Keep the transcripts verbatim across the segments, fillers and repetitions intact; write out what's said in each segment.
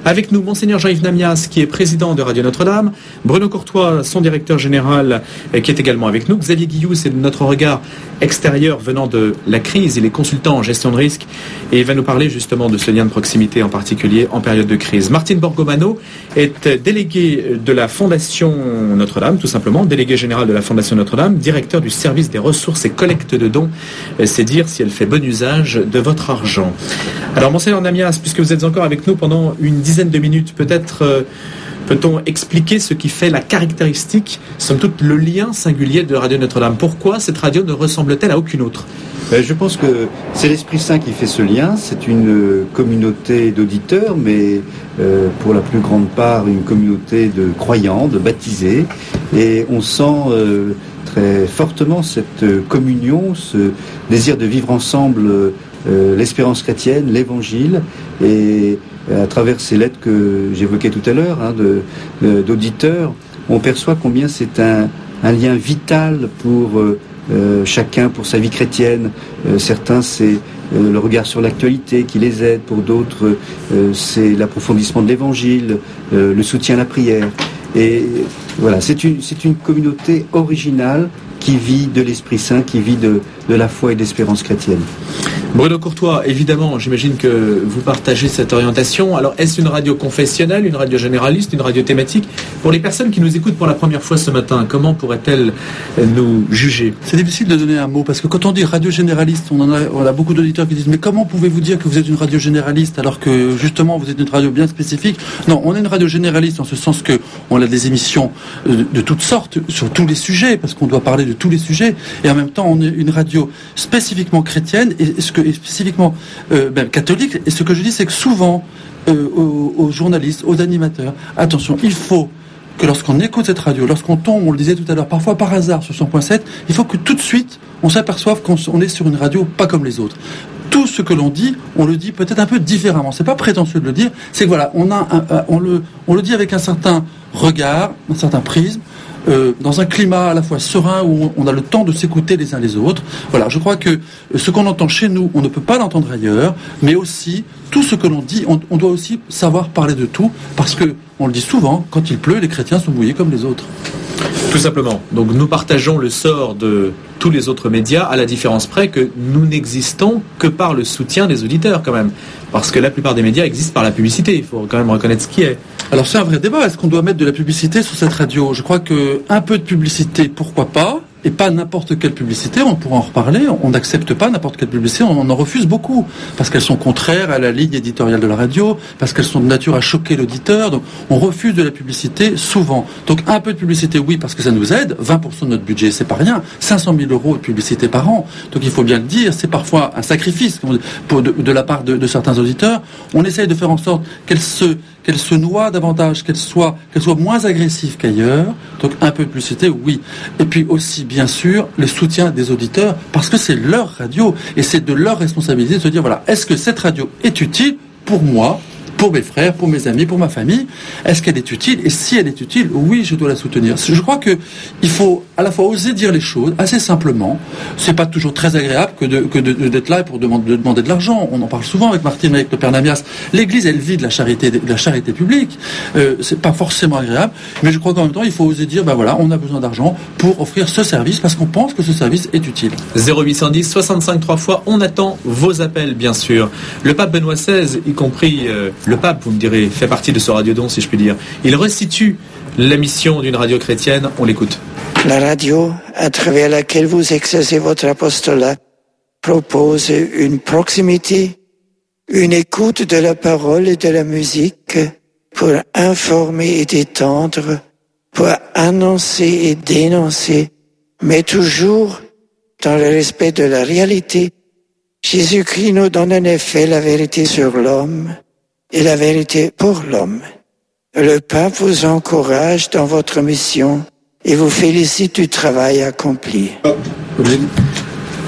Avec nous, Monseigneur Jean-Yves Namias, qui est président de Radio Notre-Dame, Bruno Courtois, son directeur général, qui est également avec nous, Xavier Guilloux, c'est notre regard extérieur venant de la crise, il est consultant en gestion de risque et il va nous parler justement de ce lien de proximité en particulier en période de crise. Martine Borgomano est déléguée de la Fondation Notre-Dame, tout simplement, déléguée générale de la Fondation Notre-Dame, directeur du service des ressources et collecte de dons, c'est dire si elle fait bon usage de votre argent. Alors, Monseigneur Namias, puisque vous êtes encore avec nous pendant une dizaine de minutes, peut-être euh, peut-on expliquer ce qui fait la caractéristique, somme toute le lien singulier de Radio Notre-Dame. Pourquoi cette radio ne ressemble-t-elle à aucune autre ? Je pense que c'est l'Esprit Saint qui fait ce lien. C'est une communauté d'auditeurs, mais euh, pour la plus grande part une communauté de croyants, de baptisés. Et on sent euh, très fortement cette communion, ce désir de vivre ensemble euh, l'espérance chrétienne, l'évangile. Et à travers ces lettres que j'évoquais tout à l'heure, hein, de, de, d'auditeurs, on perçoit combien c'est un, un lien vital pour euh, euh, chacun, pour sa vie chrétienne. Euh, certains, c'est euh, le regard sur l'actualité qui les aide. Pour d'autres, euh, c'est l'approfondissement de l'évangile, euh, le soutien à la prière. Et voilà, c'est une, c'est une communauté originale qui vit de l'Esprit Saint, qui vit de, de la foi et de l'espérance chrétienne. Bruno Courtois, évidemment, j'imagine que vous partagez cette orientation. Alors, est-ce une radio confessionnelle, une radio généraliste, une radio thématique ? Pour les personnes qui nous écoutent pour la première fois ce matin, comment pourraient-elles nous juger ? C'est difficile de donner un mot, parce que quand on dit radio généraliste, on, en a, on a beaucoup d'auditeurs qui disent « Mais comment pouvez-vous dire que vous êtes une radio généraliste alors que, justement, vous êtes une radio bien spécifique ?» Non, on est une radio généraliste en ce sens qu'on a des émissions de, de toutes sortes, sur tous les sujets, parce qu'on doit parler de tous les sujets, et en même temps, on est une radio spécifiquement chrétienne, et ce que et spécifiquement euh, ben, catholique. Et ce que je dis, c'est que souvent, euh, aux, aux journalistes, aux animateurs, attention, il faut que lorsqu'on écoute cette radio, lorsqu'on tombe, on le disait tout à l'heure, parfois par hasard sur cent point sept, il faut que tout de suite, on s'aperçoive qu'on on est sur une radio pas comme les autres. Tout ce que l'on dit, on le dit peut-être un peu différemment. C'est pas prétentieux de le dire, c'est que voilà, on, a un, un, on, le, on le dit avec un certain regard, un certain prisme, Euh, dans un climat à la fois serein où on a le temps de s'écouter les uns les autres. Voilà, je crois que ce qu'on entend chez nous, on ne peut pas l'entendre ailleurs, mais aussi tout ce que l'on dit, on, on doit aussi savoir parler de tout, parce que on le dit souvent, quand il pleut, les chrétiens sont mouillés comme les autres. Tout simplement. Donc nous partageons le sort de tous les autres médias, à la différence près que nous n'existons que par le soutien des auditeurs quand même. Parce que la plupart des médias existent par la publicité, il faut quand même reconnaître ce qui est. Alors c'est un vrai débat, est-ce qu'on doit mettre de la publicité sur cette radio ? Je crois que un peu de publicité, pourquoi pas ? Et pas n'importe quelle publicité, on pourra en reparler, on n'accepte pas n'importe quelle publicité, on en refuse beaucoup, parce qu'elles sont contraires à la ligne éditoriale de la radio, parce qu'elles sont de nature à choquer l'auditeur, donc on refuse de la publicité souvent. Donc un peu de publicité, oui, parce que ça nous aide, vingt pour cent de notre budget, c'est pas rien, cinq cent mille euros de publicité par an, donc il faut bien le dire, c'est parfois un sacrifice pour de, de la part de, de certains auditeurs. On essaye de faire en sorte qu'elles se, qu'elles se noient davantage, qu'elles soient, qu'elles soient moins agressives qu'ailleurs, donc un peu de publicité, oui. Et puis aussi, bien sûr, le soutien des auditeurs, parce que c'est leur radio, et c'est de leur responsabilité de se dire, voilà, est-ce que cette radio est utile pour moi, pour mes frères, pour mes amis, pour ma famille ? Est-ce qu'elle est utile ? Et si elle est utile, oui, je dois la soutenir. Je crois que il faut à la fois oser dire les choses assez simplement. C'est pas toujours très agréable que, de, que de, de, d'être là pour demander, de demander de l'argent. On en parle souvent avec Martine, avec le Père Namias. L'Église, elle vit de la charité, de la charité publique. Euh, c'est pas forcément agréable, mais je crois qu'en même temps, il faut oser dire, ben voilà, on a besoin d'argent pour offrir ce service parce qu'on pense que ce service est utile. zéro huit cent dix soixante-cinq trois fois, on attend vos appels, bien sûr. Le pape Benoît seize, y compris euh, le pape, vous me direz, fait partie de ce radiodon, si je puis dire. Il restitue la mission d'une radio chrétienne. On l'écoute. La radio, à travers laquelle vous exercez votre apostolat, propose une proximité, une écoute de la parole et de la musique pour informer et détendre, pour annoncer et dénoncer, mais toujours dans le respect de la réalité. Jésus-Christ nous donne en effet la vérité sur l'homme et la vérité pour l'homme. Le pape vous encourage dans votre mission et vous félicite du travail accompli.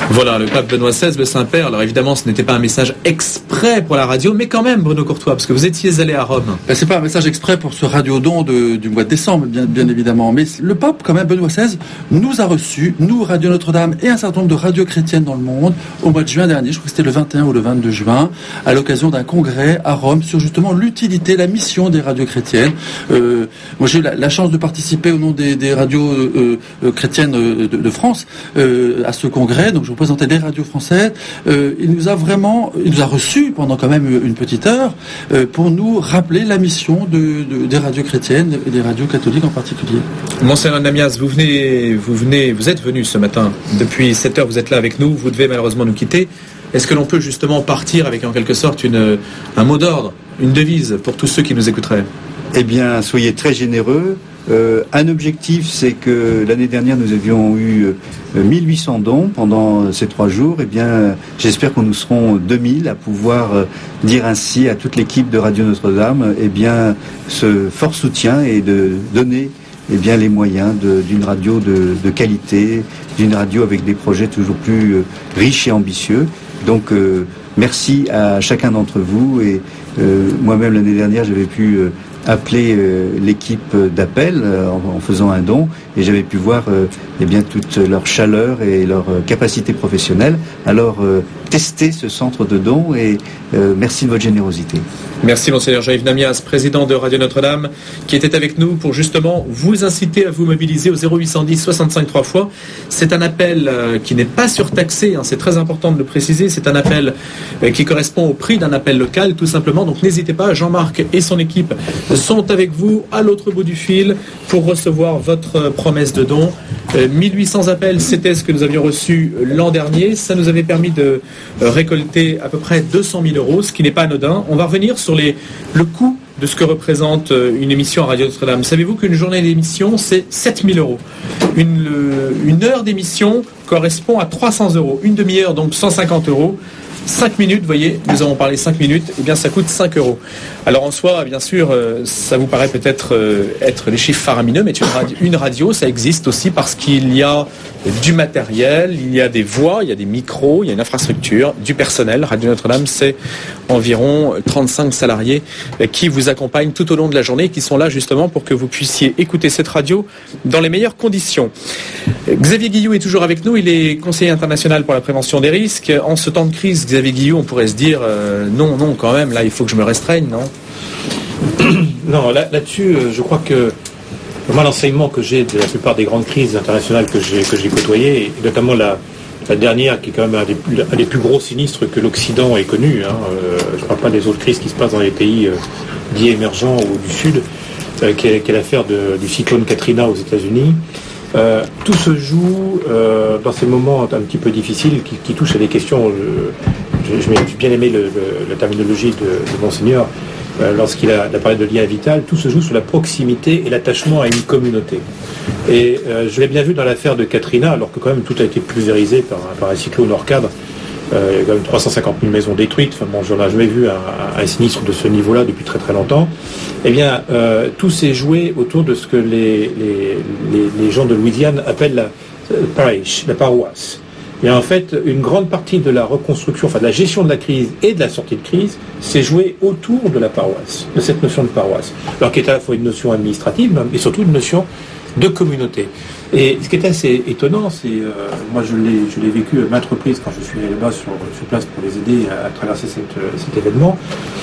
Voilà, le pape Benoît seize, le Saint-Père. Alors évidemment, ce n'était pas un message exprès pour la radio, mais quand même, Bruno Courtois, parce que vous étiez allé à Rome. Ben, c'est pas un message exprès pour ce radiodon de, du mois de décembre, bien, bien évidemment. Mais le pape, quand même, Benoît seize, nous a reçus, nous, Radio Notre-Dame, et un certain nombre de radios chrétiennes dans le monde, au mois de juin dernier, je crois que c'était le vingt et un ou le vingt-deux juin, à l'occasion d'un congrès à Rome sur justement l'utilité, la mission des radios chrétiennes. Euh, moi, j'ai eu la, la chance de participer au nom des, des radios euh, euh, chrétiennes de, de France euh, à ce congrès. Donc, je représentais des radios françaises. Euh, il nous a vraiment, il nous a reçus pendant quand même une petite heure euh, pour nous rappeler la mission de, de, des radios chrétiennes et des radios catholiques en particulier. Monseigneur Namias, vous venez, vous venez, vous êtes venu ce matin. Depuis sept heures, vous êtes là avec nous. Vous devez malheureusement nous quitter. Est-ce que l'on peut justement partir avec en quelque sorte une, un mot d'ordre, une devise pour tous ceux qui nous écouteraient? Eh bien, soyez très généreux. Euh, un objectif, c'est que l'année dernière, nous avions eu euh, mille huit cents dons pendant ces trois jours. Eh bien, j'espère que nous serons deux mille à pouvoir euh, dire ainsi à toute l'équipe de Radio Notre-Dame, eh bien, ce fort soutien et de donner eh bien, les moyens de, d'une radio de, de qualité, d'une radio avec des projets toujours plus euh, riches et ambitieux. Donc, euh, merci à chacun d'entre vous. Et euh, moi-même, l'année dernière, j'avais pu euh, appeler euh, l'équipe d'appel euh, en, en faisant un don, et j'avais pu voir euh, eh bien, toute leur chaleur et leur euh, capacité professionnelle. Alors, euh, testez ce centre de dons et euh, merci de votre générosité. Merci Monseigneur Jean-Yves Namias, président de Radio Notre-Dame, qui était avec nous pour justement vous inciter à vous mobiliser au zéro huit cent dix soixante-cinq trois fois. C'est un appel euh, qui n'est pas surtaxé, hein, c'est très important de le préciser, c'est un appel euh, qui correspond au prix d'un appel local tout simplement, donc n'hésitez pas, Jean-Marc et son équipe sont avec vous à l'autre bout du fil pour recevoir votre promesse de don. Euh, mille huit cents appels, c'était ce que nous avions reçu l'an dernier, ça nous avait permis de euh, récolter à peu près deux cent mille euros, ce qui n'est pas anodin. On va revenir sur les, le coût de ce que représente une émission à Radio Notre-Dame. Savez-vous qu'une journée d'émission, c'est sept mille euros. Une, une heure d'émission correspond à trois cents euros. Une demi-heure, donc cent cinquante euros. cinq minutes, vous voyez, nous avons parlé cinq minutes, eh bien ça coûte cinq euros. Alors en soi, bien sûr, euh, ça vous paraît peut-être euh, être les chiffres faramineux, mais une radio, une radio, ça existe aussi parce qu'il y a du matériel, il y a des voix, il y a des micros, il y a une infrastructure, du personnel. Radio Notre-Dame, c'est environ trente-cinq salariés qui vous accompagnent tout au long de la journée, qui sont là justement pour que vous puissiez écouter cette radio dans les meilleures conditions. Xavier Guilloux est toujours avec nous, il est conseiller international pour la prévention des risques. En ce temps de crise, Xavier Guilloux, on pourrait se dire euh, non, non, quand même, là il faut que je me restreigne, non? Non, là, là-dessus, je crois que moi, l'enseignement que j'ai de la plupart des grandes crises internationales que j'ai, que j'ai côtoyées, et notamment la, la dernière qui est quand même un des, un des plus gros sinistres que l'Occident ait connu, hein, euh, je ne parle pas des autres crises qui se passent dans les pays euh, dits émergents ou du Sud, euh, qui, est, qui est l'affaire de, du cyclone Katrina aux États-Unis. Euh, tout se joue euh, dans ces moments un petit peu difficiles qui, qui touchent à des questions. Euh, je, je, j'ai bien aimé le, le, la terminologie de, de Monseigneur euh, lorsqu'il a, a parlé de lien vital. Tout se joue sur la proximité et l'attachement à une communauté. Et euh, je l'ai bien vu dans l'affaire de Katrina, alors que quand même tout a été pulvérisé par, par un cyclone hors cadre. Euh, il y a quand même trois cent cinquante mille maisons détruites. Enfin, bon, je n'ai jamais vu un, un sinistre de ce niveau-là depuis très très longtemps. Eh bien, euh, tout s'est joué autour de ce que les, les, les, les gens de Louisiane appellent la euh, parish, la paroisse. Et en fait, une grande partie de la reconstruction, enfin de la gestion de la crise et de la sortie de crise, s'est jouée autour de la paroisse, de cette notion de paroisse. Alors qui est à la fois une notion administrative, mais surtout une notion de communauté. Et ce qui est assez étonnant, c'est, euh, moi je l'ai, je l'ai vécu à maintes reprises quand je suis allé là-bas sur, sur place pour les aider à, à traverser cette, cet événement.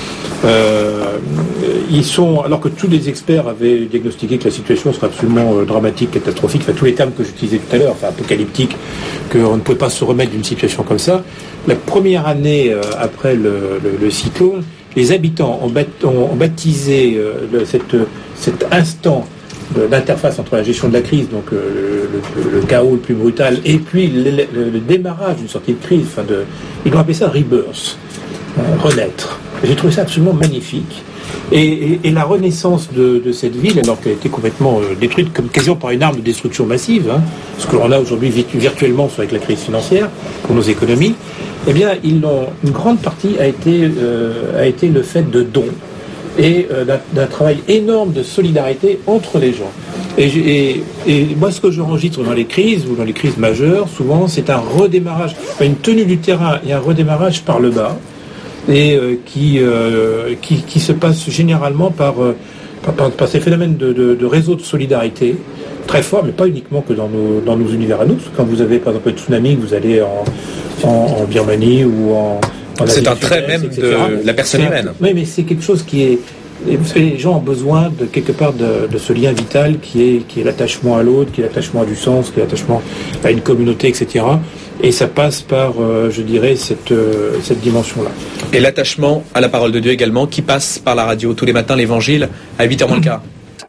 Euh, ils sont, alors que tous les experts avaient diagnostiqué que la situation serait absolument euh, dramatique, catastrophique, enfin tous les termes que j'utilisais tout à l'heure, enfin apocalyptique, qu'on ne pouvait pas se remettre d'une situation comme ça. La première année euh, après le, le, le cyclone, les habitants ont, bat, ont, ont baptisé euh, le, cette, cet instant d'interface entre la gestion de la crise, donc euh, le, le, le chaos le plus brutal, et puis le, le, le démarrage d'une sortie de crise, enfin de, ils ont appelé ça rebirth, euh, renaître. J'ai trouvé ça absolument magnifique. Et, et, et la renaissance de, de cette ville, alors qu'elle a été complètement euh, détruite comme quasiment par une arme de destruction massive, hein, ce que l'on a aujourd'hui virtuellement avec la crise financière pour nos économies, eh bien, ils l'ont, une grande partie a été, euh, a été le fait de dons et euh, d'un, d'un travail énorme de solidarité entre les gens. Et, et, et moi, ce que je enregistre dans les crises, ou dans les crises majeures, souvent, c'est un redémarrage, une tenue du terrain et un redémarrage par le bas, et euh, qui, euh, qui, qui se passe généralement par, euh, par, par, par ces phénomènes de, de, de réseau de solidarité, très forts, mais pas uniquement que dans nos, dans nos univers à nous. Quand vous avez, par exemple, le tsunami, vous allez en, en, en Birmanie ou en... en c'est un trait même et cetera de la personne humaine. Oui, mais c'est quelque chose qui est... Et vous savez, les gens ont besoin de quelque part de, de ce lien vital qui est, qui est l'attachement à l'autre, qui est l'attachement à du sens, qui est l'attachement à une communauté, et cetera. Et ça passe par, euh, je dirais, cette, euh, cette dimension-là. Et l'attachement à la parole de Dieu également, qui passe par la radio tous les matins, l'évangile, à huit heures moins le quart.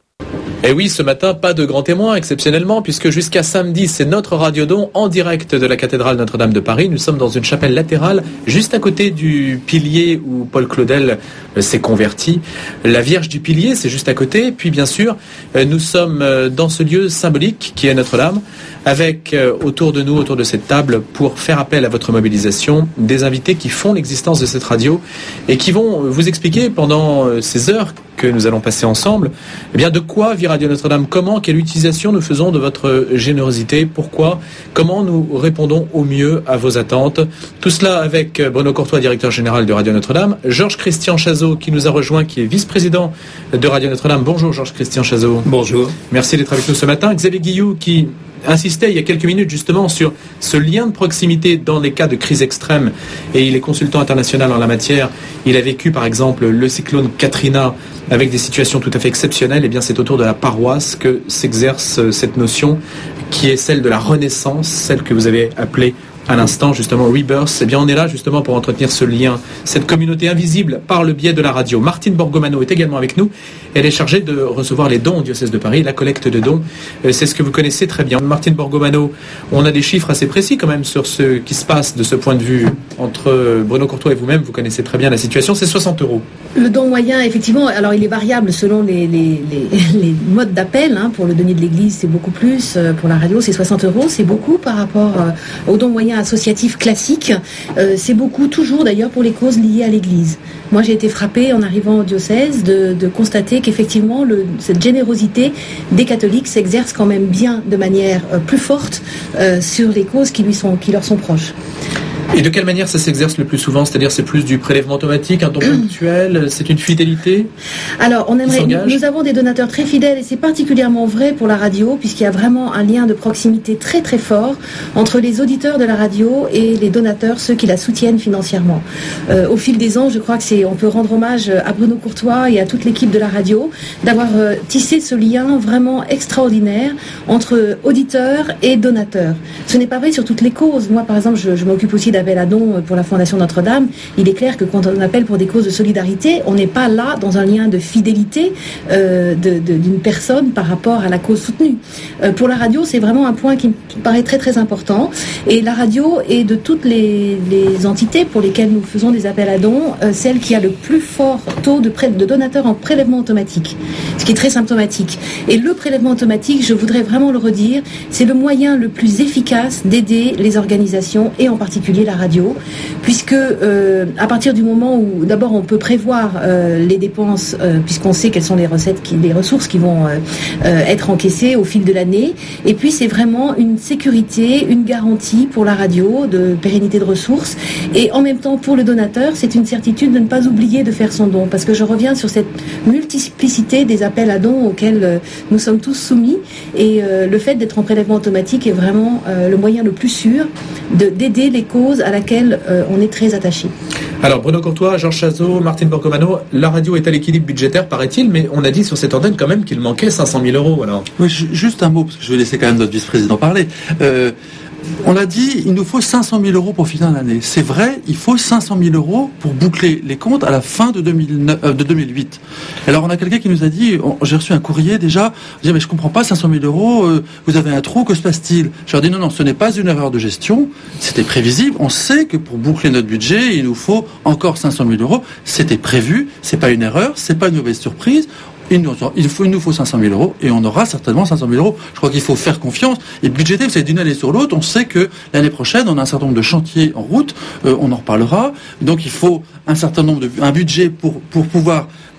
Et oui, ce matin, pas de grands témoins, exceptionnellement, puisque jusqu'à samedi, c'est notre radiodon en direct de la cathédrale Notre-Dame de Paris. Nous sommes dans une chapelle latérale, juste à côté du pilier où Paul Claudel s'est converti. La Vierge du pilier, c'est juste à côté. Puis, bien sûr, nous sommes dans ce lieu symbolique qui est Notre-Dame, avec autour de nous, autour de cette table, pour faire appel à votre mobilisation, des invités qui font l'existence de cette radio et qui vont vous expliquer pendant ces heures que nous allons passer ensemble, eh bien, de quoi vit Radio Notre-Dame, comment, quelle utilisation nous faisons de votre générosité, pourquoi, comment nous répondons au mieux à vos attentes. Tout cela avec Bruno Courtois, directeur général de Radio Notre-Dame, Georges Christian Chazot qui nous a rejoint, qui est vice-président de Radio Notre-Dame. Bonjour Georges Christian Chazot. Bonjour. Merci d'être avec nous ce matin. Xavier Guilloux qui insistait il y a quelques minutes justement sur ce lien de proximité dans les cas de crise extrême, et il est consultant international en la matière. Il a vécu par exemple le cyclone Katrina avec des situations tout à fait exceptionnelles. Et bien c'est autour de la paroisse que s'exerce cette notion qui est celle de la renaissance, celle que vous avez appelée à l'instant justement Rebirth. Eh bien on est là justement pour entretenir ce lien, cette communauté invisible par le biais de la radio. Martine Borgomano est également avec nous. Elle est chargée de recevoir les dons au diocèse de Paris, la collecte de dons. C'est ce que vous connaissez très bien. Martine Borgomano, on a des chiffres assez précis quand même sur ce qui se passe de ce point de vue entre Bruno Courtois et vous-même. Vous connaissez très bien la situation. C'est soixante euros. Le don moyen, effectivement, alors il est variable selon les, les, les, les modes d'appel. Hein. Pour le denier de l'église, c'est beaucoup plus. Pour la radio, c'est soixante euros. C'est beaucoup par rapport euh, au don moyen associatif classique. Euh, c'est beaucoup toujours d'ailleurs pour les causes liées à l'église. Moi, j'ai été frappée en arrivant au diocèse de, de constater qu'effectivement, le, cette générosité des catholiques s'exerce quand même bien de manière euh, plus forte euh, sur les causes qui, lui sont, qui leur sont proches. Et de quelle manière ça s'exerce le plus souvent ? C'est-à-dire c'est plus du prélèvement automatique, un don ponctuel, c'est une fidélité ? Alors on aimerait, nous, nous avons des donateurs très fidèles et c'est particulièrement vrai pour la radio puisqu'il y a vraiment un lien de proximité très très fort entre les auditeurs de la radio et les donateurs, ceux qui la soutiennent financièrement. Euh, au fil des ans, je crois que c'est, on peut rendre hommage à Bruno Courtois et à toute l'équipe de la radio d'avoir euh, tissé ce lien vraiment extraordinaire entre auditeurs et donateurs. Ce n'est pas vrai sur toutes les causes. Moi par exemple, je, je m'occupe aussi d'appel à dons pour la Fondation Notre-Dame. Il est clair que quand on appelle pour des causes de solidarité, on n'est pas là dans un lien de fidélité euh, de, de, d'une personne par rapport à la cause soutenue. Euh, pour la radio, c'est vraiment un point qui me paraît très très important. Et la radio est de toutes les, les entités pour lesquelles nous faisons des appels à dons, euh, celle qui a le plus fort taux de, pré- de donateurs en prélèvement automatique, ce qui est très symptomatique. Et le prélèvement automatique, je voudrais vraiment le redire, c'est le moyen le plus efficace d'aider les organisations et en particulier la radio, puisque euh, à partir du moment où d'abord on peut prévoir euh, les dépenses, euh, puisqu'on sait quelles sont les recettes, qui, les ressources qui vont euh, euh, être encaissées au fil de l'année, et puis c'est vraiment une sécurité, une garantie pour la radio de pérennité de ressources, et en même temps pour le donateur, c'est une certitude de ne pas oublier de faire son don, parce que je reviens sur cette multiplicité des appels à dons auxquels euh, nous sommes tous soumis, et euh, le fait d'être en prélèvement automatique est vraiment euh, le moyen le plus sûr de, d'aider les causes à laquelle euh, on est très attaché. Alors Bruno Courtois, Georges Chazot, Martine Borgomano, la radio est à l'équilibre budgétaire, paraît-il, mais on a dit sur cette antenne quand même qu'il manquait cinq cent mille euros. Alors. Oui, juste un mot, parce que je vais laisser quand même notre vice-président parler. Euh, On l'a dit, il nous faut cinq cent mille euros pour finir l'année. C'est vrai, il faut cinq cent mille euros pour boucler les comptes à la fin de, deux mille neuf, euh, de deux mille huit. Alors on a quelqu'un qui nous a dit, on, j'ai reçu un courrier déjà, on dit mais je comprends pas, cinq cent mille euros, euh, vous avez un trou, que se passe-t-il ? Je leur dis non, non, ce n'est pas une erreur de gestion, c'était prévisible, on sait que pour boucler notre budget, il nous faut encore cinq cent mille euros, c'était prévu, c'est pas une erreur, c'est pas une mauvaise surprise. Il nous, il, faut, il nous faut cinq cent mille euros et on aura certainement cinq cent mille euros. Je crois qu'il faut faire confiance et budgéter, c'est d'une année sur l'autre. On sait que l'année prochaine, on a un certain nombre de chantiers en route, euh, on en reparlera. Donc il faut un certain nombre de, un budget pour, pour pouvoir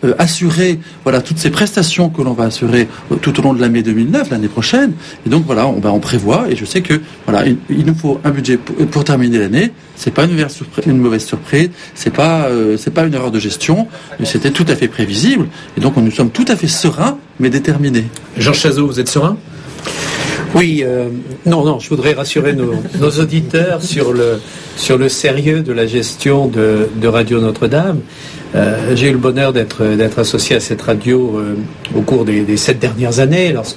euh, assurer voilà toutes ces prestations que l'on va assurer euh, tout au long de l'année deux mille neuf, l'année prochaine. Et donc voilà, on, ben, on prévoit, et je sais que voilà, il, il nous faut un budget pour, pour terminer l'année. C'est pas une mauvaise surprise, une mauvaise surprise, c'est pas euh, c'est pas une erreur de gestion, mais c'était tout à fait prévisible. Et donc nous sommes tout à fait sereins, mais déterminés. Georges Chazot, vous êtes serein ? Oui, euh, non, non, je voudrais rassurer nos, nos auditeurs sur le, sur le sérieux de la gestion de, de Radio Notre-Dame. Euh, j'ai eu le bonheur d'être, d'être associé à cette radio euh, au cours des, des sept dernières années, lorsque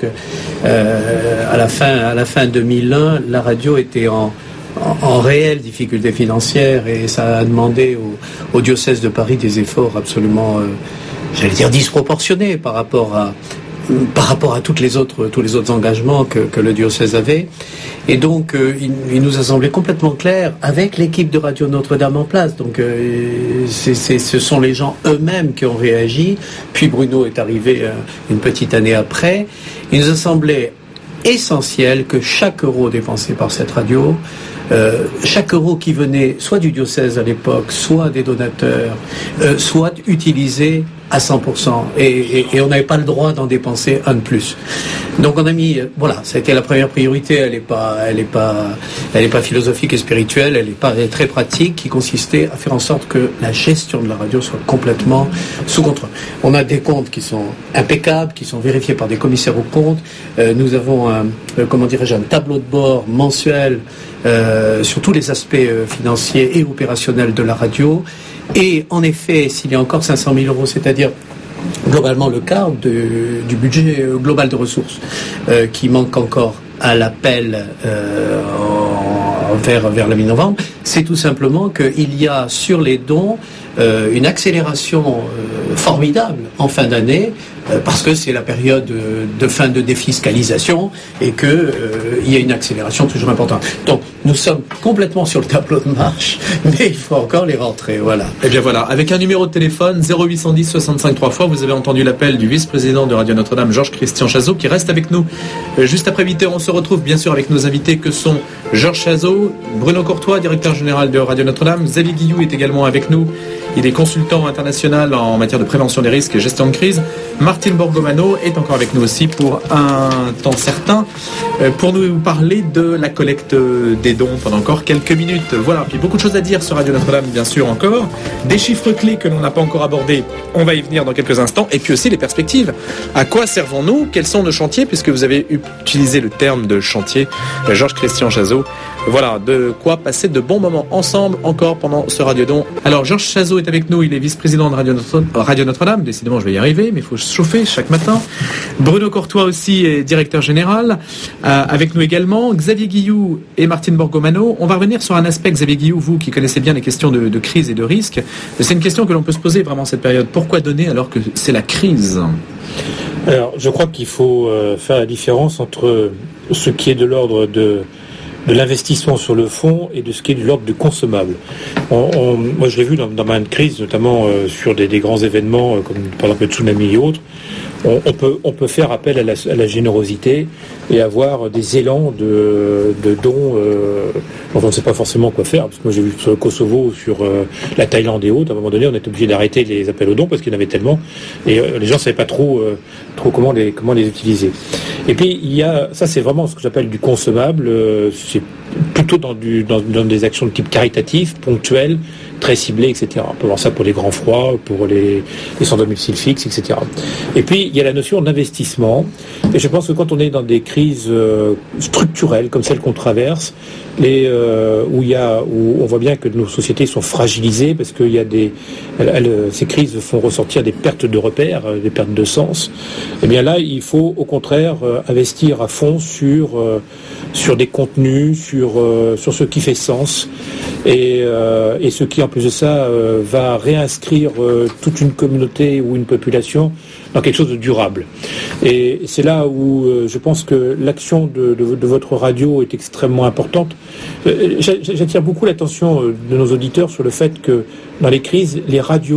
euh, à la fin, à la fin deux mille un, la radio était en, en, en réelle difficulté financière, et ça a demandé au, au diocèse de Paris des efforts absolument, euh, j'allais dire, disproportionnés par rapport à par rapport à toutes les autres, tous les autres engagements que, que le diocèse avait. Et donc, euh, il, il nous a semblé complètement clair, avec l'équipe de Radio Notre-Dame en place, donc euh, c'est, c'est, ce sont les gens eux-mêmes qui ont réagi, puis Bruno est arrivé euh, une petite année après, il nous a semblé essentiel que chaque euro dépensé par cette radio, euh, chaque euro qui venait soit du diocèse à l'époque, soit des donateurs, euh, soit utilisé à cent pour cent, et, et, et on n'avait pas le droit d'en dépenser un de plus. Donc on a mis, voilà, ça a été la première priorité. Elle n'est pas, elle est pas, elle est pas philosophique et spirituelle, elle est pas elle est très pratique, qui consistait à faire en sorte que la gestion de la radio soit complètement sous contrôle. On a des comptes qui sont impeccables, qui sont vérifiés par des commissaires aux comptes. Euh, nous avons un, euh, comment dirais-je, un tableau de bord mensuel euh, sur tous les aspects euh, financiers et opérationnels de la radio. Et en effet, s'il y a encore cinq cent mille euros, c'est-à-dire globalement le quart de, du budget global de ressources euh, qui manque encore à l'appel euh, en, vers, vers la mi-novembre, c'est tout simplement qu'il y a sur les dons euh, une accélération euh, formidable en fin d'année, euh, parce que c'est la période de, de fin de défiscalisation et qu'il euh, y a une accélération toujours importante. Donc nous sommes complètement sur le tableau de marche, mais il faut encore les rentrer, voilà. Et bien voilà, avec un numéro de téléphone zéro huit cent dix soixante-cinq trois fois, vous avez entendu l'appel du vice-président de Radio Notre-Dame, Georges Christian Chazot, qui reste avec nous juste après huit heures. On se retrouve bien sûr avec nos invités que sont Georges Chazot, Bruno Courtois, directeur général de Radio Notre-Dame. Xavier Guilloux est également avec nous. Il est consultant international en matière de prévention des risques et gestion de crise. Martine Borgomano est encore avec nous aussi pour un temps certain, pour nous parler de la collecte des dons pendant encore quelques minutes. Voilà, puis beaucoup de choses à dire sur Radio Notre-Dame, bien sûr, encore. Des chiffres clés que l'on n'a pas encore abordés, on va y venir dans quelques instants. Et puis aussi les perspectives. À quoi servons-nous ? Quels sont nos chantiers ? Puisque vous avez utilisé le terme de chantier, Georges Christian Chazot. Voilà, de quoi passer de bons moments ensemble encore pendant ce radiodon. Alors, Georges Chazot est avec nous, il est vice-président de Radio, Notre- Radio Notre-Dame. Décidément, je vais y arriver, mais il faut se chauffer chaque matin. Bruno Courtois aussi est directeur général. Euh, avec nous également, Xavier Guilloux et Martine Borgomano. On va revenir sur un aspect, Xavier Guilloux, vous qui connaissez bien les questions de, de crise et de risque. C'est une question que l'on peut se poser vraiment cette période. Pourquoi donner alors que c'est la crise ? Alors, je crois qu'il faut euh, faire la différence entre ce qui est de l'ordre de de l'investissement sur le fond et de ce qui est de l'ordre du consommable. On, on, moi, je l'ai vu dans, dans ma crise, notamment euh, sur des, des grands événements euh, comme par exemple le tsunami et autres. On, on peut on peut faire appel à la, à la générosité et avoir des élans de, de dons euh, dont on ne sait pas forcément quoi faire. Parce que moi, j'ai vu sur le Kosovo, sur euh, la Thaïlande et autres. À un moment donné, on est obligé d'arrêter les appels aux dons parce qu'il y en avait tellement et euh, les gens ne savaient pas trop euh, trop comment les comment les utiliser. Et puis il y a ça, c'est vraiment ce que j'appelle du consommable. Euh, c'est plutôt dans du dans, dans des actions de type caritatif, ponctuelles, très ciblées, et cetera. On peut voir ça pour les grands froids, pour les, les sans domicile fixe, et cetera. Et puis il y a la notion d'investissement. Et je pense que quand on est dans des crises euh, structurelles comme celle qu'on traverse, les, euh, où il y a où on voit bien que nos sociétés sont fragilisées parce qu'il y a des elles, elles, ces crises font ressortir des pertes de repères, des pertes de sens. Et bien là, il faut au contraire euh, investir à fond sur euh, sur des contenus, sur euh, sur ce qui fait sens et euh, et ce qui en plus de ça euh, va réinscrire euh, toute une communauté ou une population dans quelque chose de durable. Et c'est là où euh, je pense que l'action de, de, de votre radio est extrêmement importante. Euh, j'attire beaucoup l'attention de nos auditeurs sur le fait que dans les crises, les radios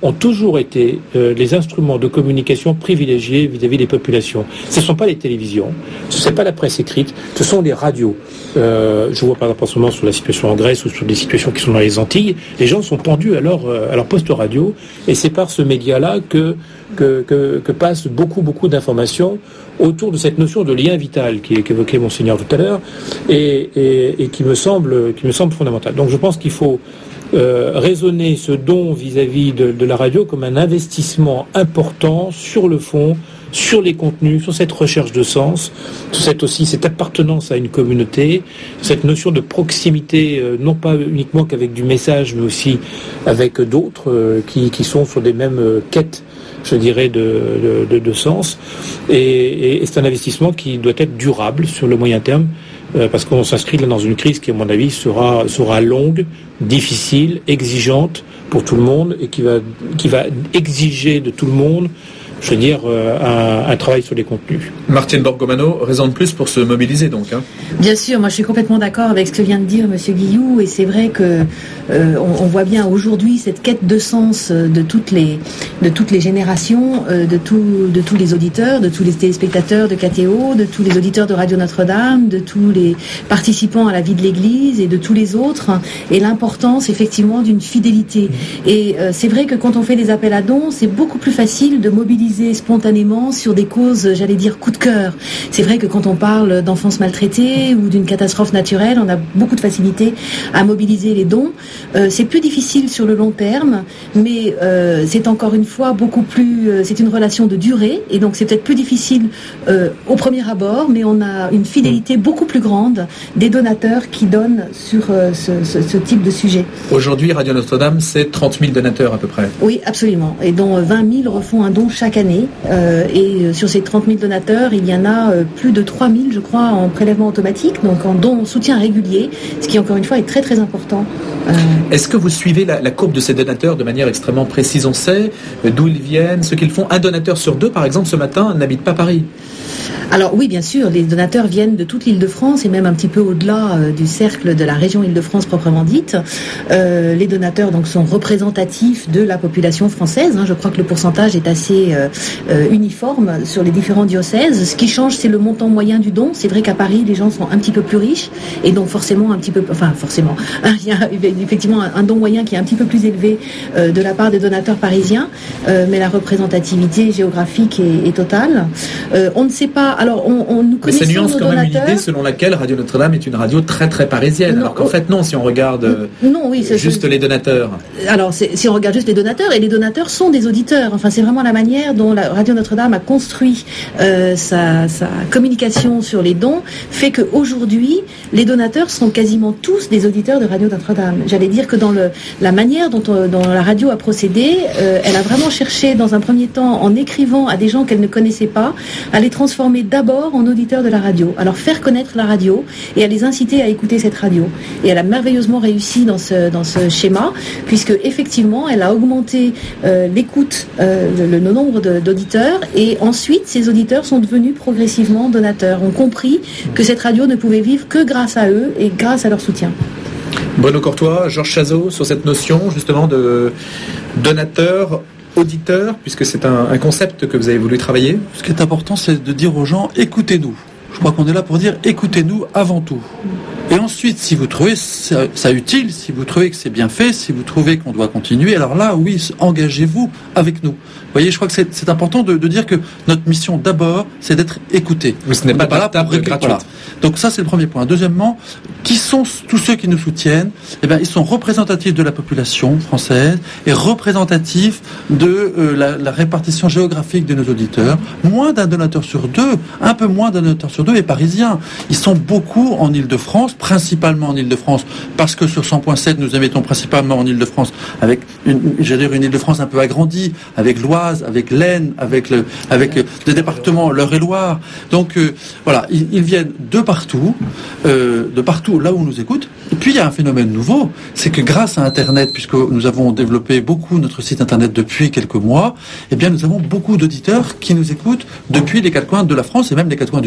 ont toujours été euh, les instruments de communication privilégiés vis-à-vis des populations. Ce ne sont pas les télévisions, ce n'est pas la presse écrite, ce sont les radios. Euh, je vois par exemple en ce moment sur la situation en Grèce ou sur des situations qui sont dans les Antilles, les gens sont pendus à leur, à leur poste radio, et c'est par ce média-là que, que, que, que passent beaucoup, beaucoup d'informations autour de cette notion de lien vital qui qu'évoquait Monseigneur tout à l'heure, et, et, et qui me semble, qui me semble fondamentale. Donc je pense qu'il faut Euh, raisonner ce don vis-à-vis de, de la radio comme un investissement important sur le fond, sur les contenus, sur cette recherche de sens, sur cette aussi cette appartenance à une communauté, cette notion de proximité, euh, non pas uniquement qu'avec du message, mais aussi avec d'autres euh, qui, qui sont sur des mêmes euh, quêtes, je dirais, de, de, de sens. Et, et, et c'est un investissement qui doit être durable sur le moyen terme, euh, parce qu'on s'inscrit là dans une crise qui, à mon avis, sera, sera longue, difficile, exigeante pour tout le monde, et qui va, qui va exiger de tout le monde, je veux dire, euh, un, un travail sur les contenus. Martine Borgomano, raison de plus pour se mobiliser donc. Hein. Bien sûr, moi je suis complètement d'accord avec ce que vient de dire Monsieur Guillou, et c'est vrai que euh, on, on voit bien aujourd'hui cette quête de sens de toutes les de toutes les générations, euh, de tout, de tous les auditeurs, de tous les téléspectateurs de K T O, de tous les auditeurs de Radio Notre-Dame, de tous les participants à la vie de l'Église et de tous les autres, et l'importance effectivement d'une fidélité. Et euh, c'est vrai que quand on fait des appels à dons, c'est beaucoup plus facile de mobiliser spontanément sur des causes, j'allais dire, coup de cœur. C'est vrai que quand on parle d'enfance maltraitée ou d'une catastrophe naturelle, on a beaucoup de facilité à mobiliser les dons. Euh, c'est plus difficile sur le long terme, mais euh, c'est encore une fois beaucoup plus... Euh, c'est une relation de durée, et donc c'est peut-être plus difficile euh, au premier abord, mais on a une fidélité beaucoup plus grande des donateurs qui donnent sur euh, ce, ce, ce type de sujet. Aujourd'hui, Radio Notre-Dame, c'est trente mille donateurs à peu près. Oui, absolument. Et dont vingt mille refont un don chaque année. Euh, et sur ces trente mille donateurs, il y en a euh, plus de trois mille, je crois, en prélèvement automatique, donc en don, en soutien régulier, ce qui, encore une fois, est très très important. Euh... Est-ce que vous suivez la, la courbe de ces donateurs de manière extrêmement précise? On sait d'où ils viennent, ce qu'ils font. Un donateur sur deux, par exemple, ce matin, n'habite pas Paris. Alors oui, bien sûr, les donateurs viennent de toute l'Île-de-France et même un petit peu au-delà euh, du cercle de la région Île-de-France proprement dite. Euh, les donateurs donc sont représentatifs de la population française. Hein. Je crois que le pourcentage est assez euh, euh, uniforme sur les différents diocèses. Ce qui change, c'est le montant moyen du don. C'est vrai qu'à Paris, les gens sont un petit peu plus riches et donc forcément un petit peu, enfin forcément, il y a effectivement un, un don moyen qui est un petit peu plus élevé euh, de la part des donateurs parisiens, euh, mais la représentativité géographique est, est totale. Euh, on ne sait pas. Alors, on, on nous connaissons. Mais ça nuance quand même donateurs. une idée selon laquelle Radio Notre-Dame est une radio très très parisienne. Non, alors qu'en oh, fait, non, si on regarde non, oui, c'est, juste c'est, les donateurs. Alors, c'est, si on regarde juste les donateurs, et les donateurs sont des auditeurs. Enfin, c'est vraiment la manière dont la Radio Notre-Dame a construit euh, sa, sa communication sur les dons, fait qu'aujourd'hui, les donateurs sont quasiment tous des auditeurs de Radio Notre-Dame. J'allais dire que dans le, la manière dont, on, dont la radio a procédé, euh, elle a vraiment cherché, dans un premier temps, en écrivant à des gens qu'elle ne connaissait pas, à les transformer d'abord en auditeurs de la radio, à leur faire connaître la radio et à les inciter à écouter cette radio. Et elle a merveilleusement réussi dans ce, dans ce schéma, puisque effectivement, elle a augmenté euh, l'écoute, euh, le, le nombre de, d'auditeurs, et ensuite, ces auditeurs sont devenus progressivement donateurs, ont compris que cette radio ne pouvait vivre que grâce à eux et grâce à leur soutien. Bruno Courtois, Georges Chazot, sur cette notion justement de donateur, auditeur, puisque c'est un, un concept que vous avez voulu travailler. Ce qui est important, c'est de dire aux gens, écoutez-nous. Je crois qu'on est là pour dire, écoutez-nous avant tout. Et ensuite, si vous trouvez ça, ça utile, si vous trouvez que c'est bien fait, si vous trouvez qu'on doit continuer, alors là, oui, engagez-vous avec nous. Vous voyez, je crois que c'est, c'est important de, de dire que notre mission, d'abord, c'est d'être écouté. Mais ce n'est pas, pas là pour gratuite. Voilà. Donc ça, c'est le premier point. Deuxièmement, qui sont tous ceux qui nous soutiennent? Eh bien, ils sont représentatifs de la population française et représentatifs de euh, la, la répartition géographique de nos auditeurs. Moins d'un donateur sur deux, un peu moins d'un donateur sur deux est parisien. Ils sont beaucoup en Île-de-France, principalement en Île-de-France, parce que sur cent virgule sept, nous émettons principalement en Île-de-France, avec une, j'allais dire une Île-de-France un peu agrandie, avec l'Oise, avec l'Aisne, avec le, avec euh, des départements, l'Eure-et-Loire. Donc euh, voilà, ils, ils viennent de partout, euh, de partout là où on nous écoute. Et puis il y a un phénomène nouveau, c'est que grâce à Internet, puisque nous avons développé beaucoup notre site Internet depuis quelques mois, eh bien nous avons beaucoup d'auditeurs qui nous écoutent depuis les quatre coins de la France et même les quatre coins du monde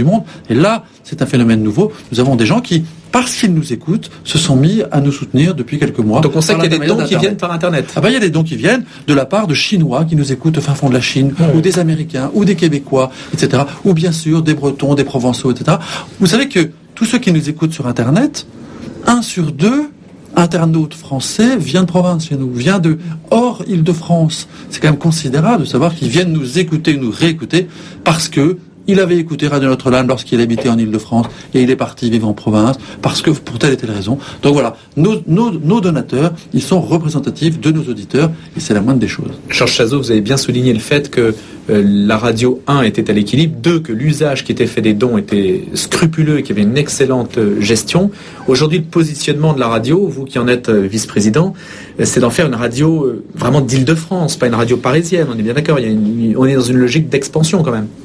Et là, c'est un phénomène nouveau. Nous avons des gens qui, parce qu'ils nous écoutent, se sont mis à nous soutenir depuis quelques mois. Donc on sait qu'il y a des dons qui viennent par Internet. Ah ben, il y a des dons qui viennent de la part de Chinois qui nous écoutent au fin fond de la Chine, ouais. ou des Américains, ou des Québécois, et cetera. Ou bien sûr des Bretons, des Provençaux, et cetera. Vous savez que tous ceux qui nous écoutent sur Internet, un sur deux internautes français vient de province chez nous, vient de hors Île-de-France. C'est quand même considérable de savoir qu'ils viennent nous écouter, nous réécouter, parce que il avait écouté Radio Notre-Dame lorsqu'il habitait en Île-de-France et il est parti vivre en province parce que pour telle et telle raison. Donc voilà, nos, nos, nos donateurs, ils sont représentatifs de nos auditeurs et c'est la moindre des choses. Georges Chazot, vous avez bien souligné le fait que euh, la radio, un, était à l'équilibre, deux, que l'usage qui était fait des dons était scrupuleux et qu'il y avait une excellente euh, gestion. Aujourd'hui, le positionnement de la radio, vous qui en êtes euh, vice-président, euh, c'est d'en faire une radio euh, vraiment d'Île-de-France, pas une radio parisienne, on est bien d'accord, il y a une, on est dans une logique d'expansion quand même.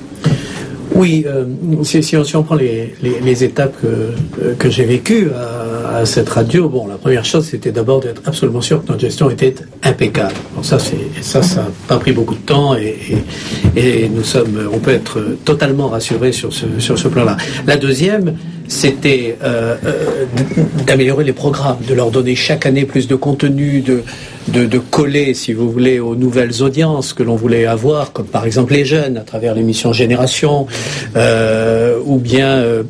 Oui, euh, si, si, on, si on prend les, les, les étapes que, que j'ai vécues à, à cette radio, bon, la première chose, c'était d'abord d'être absolument sûr que notre gestion était impeccable. Bon, ça, c'est, ça, ça n'a pas pris beaucoup de temps et, et, et nous sommes, on peut être totalement rassurés sur ce, sur ce plan-là. La deuxième, c'était euh, euh, d'améliorer les programmes, de leur donner chaque année plus de contenu, de, de, de coller, si vous voulez, aux nouvelles audiences que l'on voulait avoir, comme par exemple les jeunes, à travers l'émission Génération, euh, ou bien euh,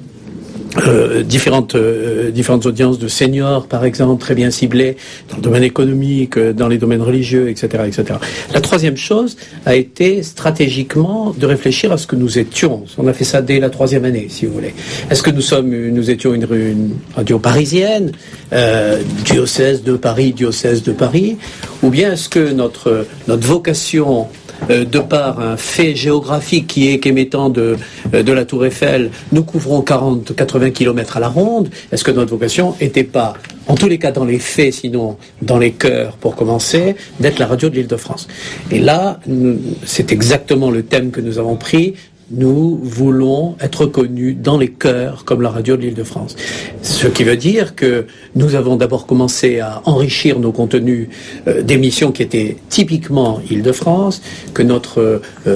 euh, différentes, euh, différentes audiences de seniors, par exemple, très bien ciblées dans le domaine économique, dans les domaines religieux, et cetera, et cetera. La troisième chose a été stratégiquement de réfléchir à ce que nous étions. On a fait ça dès la troisième année, si vous voulez. Est-ce que nous sommes, nous étions une, une radio parisienne, euh, diocèse de Paris, diocèse de Paris, ou bien est-ce que notre notre vocation Euh, de par un fait géographique qui est qu'émettant de, euh, de la Tour Eiffel, nous couvrons quarante à quatre-vingts kilomètres à la ronde. Est-ce que notre vocation n'était pas, en tous les cas dans les faits, sinon dans les cœurs pour commencer, d'être la radio de l'Île-de-France? Et là, nous, c'est exactement le thème que nous avons pris. Nous voulons être connus dans les cœurs comme la radio de l'Île-de-France. Ce qui veut dire que nous avons d'abord commencé à enrichir nos contenus euh, d'émissions qui étaient typiquement Île-de-France, que notre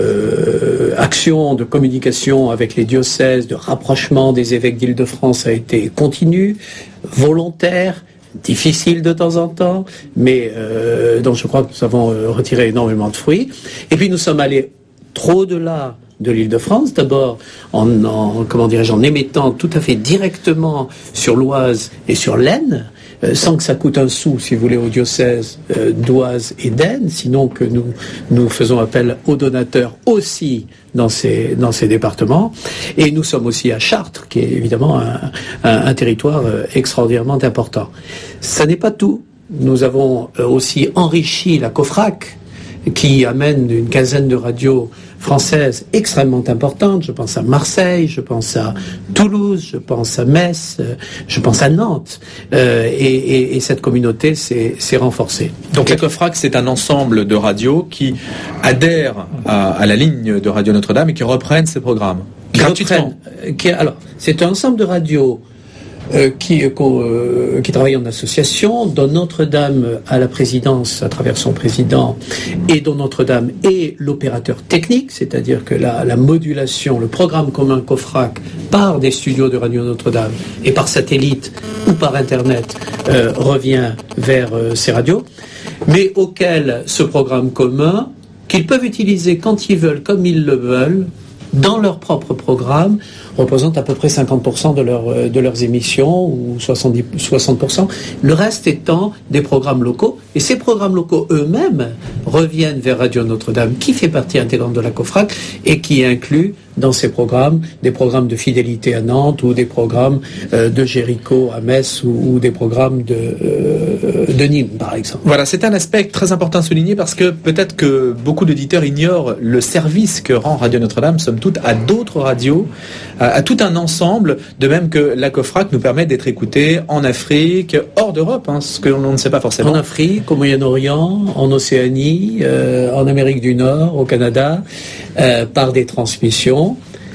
euh, action de communication avec les diocèses, de rapprochement des évêques d'Île-de-France a été continue, volontaire, difficile de temps en temps, mais euh, dont je crois que nous avons euh, retiré énormément de fruits. Et puis nous sommes allés trop au-delà de l'Île-de-France, d'abord en, en, comment dirais-je, en émettant tout à fait directement sur l'Oise et sur l'Aisne, euh, sans que ça coûte un sou, si vous voulez, au diocèse euh, d'Oise et d'Aisne, sinon que nous, nous faisons appel aux donateurs aussi dans ces, dans ces départements. Et nous sommes aussi à Chartres, qui est évidemment un, un, un territoire euh, extraordinairement important. Ça n'est pas tout. Nous avons euh, aussi enrichi la COFRAC, qui amène une quinzaine de radios françaises extrêmement importantes. Je pense à Marseille, je pense à Toulouse, je pense à Metz, je pense à Nantes. Euh, et, et, et cette communauté s'est, s'est renforcée. Donc la COFRAC, c'est un ensemble de radios qui adhèrent à, à la ligne de Radio Notre-Dame et qui reprennent ces programmes gratuitement. Reprennent, qui, alors, c'est un ensemble de radios Euh, qui, euh, qui travaille en association, dont Notre-Dame a la présidence à travers son président et dont Notre-Dame est l'opérateur technique, c'est-à-dire que la, la modulation, le programme commun COFRAC par des studios de Radio Notre-Dame et par satellite ou par Internet euh, revient vers euh, ces radios, mais auquel ce programme commun, qu'ils peuvent utiliser quand ils veulent, comme ils le veulent, dans leur propre programme, représente à peu près cinquante pour cent de, leur, de leurs émissions, ou soixante-dix, soixante pour cent, le reste étant des programmes locaux. Et ces programmes locaux eux-mêmes reviennent vers Radio Notre-Dame, qui fait partie intégrante de la COFRAC, et qui inclut dans ces programmes des programmes de fidélité à Nantes, ou des programmes euh, de Jéricho à Metz, ou, ou des programmes de, euh, de Nîmes, par exemple. Voilà, c'est un aspect très important à souligner, parce que peut-être que beaucoup d'auditeurs ignorent le service que rend Radio Notre-Dame, somme toute, à d'autres radios, à, à tout un ensemble, de même que la COFRAC nous permet d'être écoutés en Afrique, hors d'Europe, hein, ce que l'on ne sait pas forcément. En Afrique, au Moyen-Orient, en Océanie, euh, en Amérique du Nord, au Canada, euh, par des transmissions.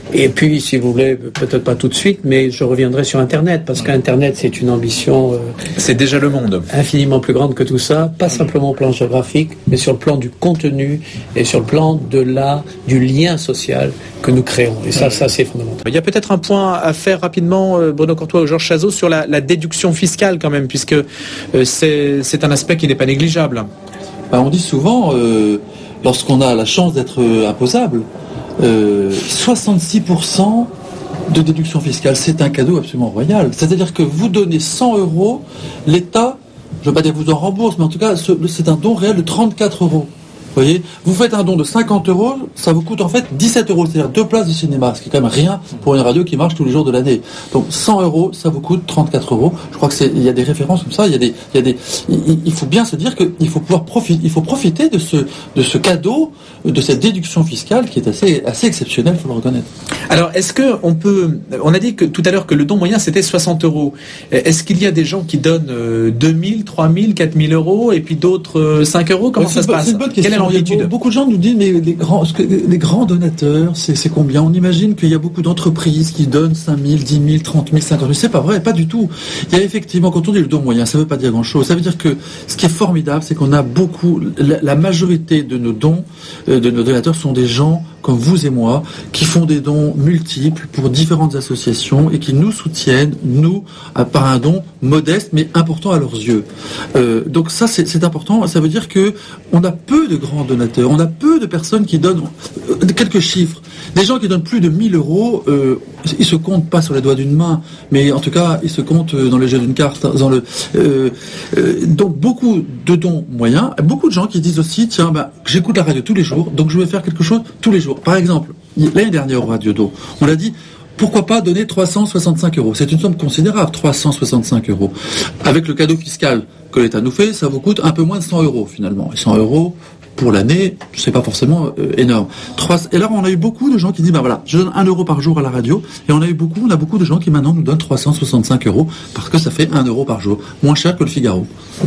Et puis, si vous voulez, peut-être pas tout de suite, mais je reviendrai sur Internet, parce qu'Internet, c'est une ambition... Euh, c'est déjà le monde. Infiniment plus grande que tout ça, pas simplement au plan géographique, mais sur le plan du contenu et sur le plan de la, du lien social que nous créons. Et ça, ça c'est fondamental. Il y a peut-être un point à faire rapidement, Bruno Courtois ou Georges Chazot, sur la, la déduction fiscale quand même, puisque euh, c'est, c'est un aspect qui n'est pas négligeable. Ben, on dit souvent, euh, lorsqu'on a la chance d'être euh, imposable, euh, soixante-six pour cent de déduction fiscale, c'est un cadeau absolument royal. C'est-à-dire que vous donnez cent euros, l'État, je ne veux pas dire vous en rembourse, mais en tout cas, c'est un don réel de trente-quatre euros. Vous voyez, vous faites un don de cinquante euros, ça vous coûte en fait dix-sept euros, c'est-à-dire deux places de cinéma, ce qui est quand même rien pour une radio qui marche tous les jours de l'année. Donc cent euros, ça vous coûte trente-quatre euros. Je crois que c'est, il y a des références comme ça, il y a des, il y a des, il, il faut bien se dire qu'il faut pouvoir profiter, il faut profiter de ce, de ce cadeau, de cette déduction fiscale qui est assez, assez exceptionnelle, il faut le reconnaître. Alors, est-ce que on peut, on a dit que tout à l'heure que le don moyen c'était soixante euros. Est-ce qu'il y a des gens qui donnent deux mille, trois mille, quatre mille euros et puis d'autres cinq euros? Comment ouais, ça se passe? C'est une bonne question. Beaucoup, beaucoup de gens nous disent, mais les grands, les grands donateurs, c'est, c'est combien? On imagine qu'il y a beaucoup d'entreprises qui donnent cinq mille, dix mille, trente mille, cinquante mille. C'est pas vrai, pas du tout. Il y a effectivement, quand on dit le don moyen, ça veut pas dire grand chose. Ça veut dire que ce qui est formidable, c'est qu'on a beaucoup, la, la majorité de nos dons, euh, de nos donateurs sont des gens comme vous et moi, qui font des dons multiples pour différentes associations et qui nous soutiennent, nous, par un don modeste mais important à leurs yeux. Euh, donc ça, c'est, c'est important. Ça veut dire que on a peu de grands donateurs, on a peu de personnes qui donnent euh, quelques chiffres. Des gens qui donnent plus de mille euros, euh, ils se comptent pas sur les doigts d'une main, mais en tout cas, ils se comptent dans les jeux d'une carte. Dans le, euh, euh, donc beaucoup de dons moyens. Beaucoup de gens qui disent aussi, tiens, bah, j'écoute la radio tous les jours, donc je vais faire quelque chose tous les jours. Par exemple, l'année dernière au Radio Do, on l'a dit, pourquoi pas donner trois cent soixante-cinq euros? C'est une somme considérable, trois cent soixante-cinq euros. Avec le cadeau fiscal que l'État nous fait, ça vous coûte un peu moins de cent euros finalement. Et cent euros pour l'année, c'est pas forcément euh, énorme. Trois, et là, on a eu beaucoup de gens qui disent, ben voilà, je donne un euro par jour à la radio, et on a eu beaucoup, on a beaucoup de gens qui maintenant nous donnent trois cent soixante-cinq euros, parce que ça fait un euro par jour. Moins cher que le Figaro.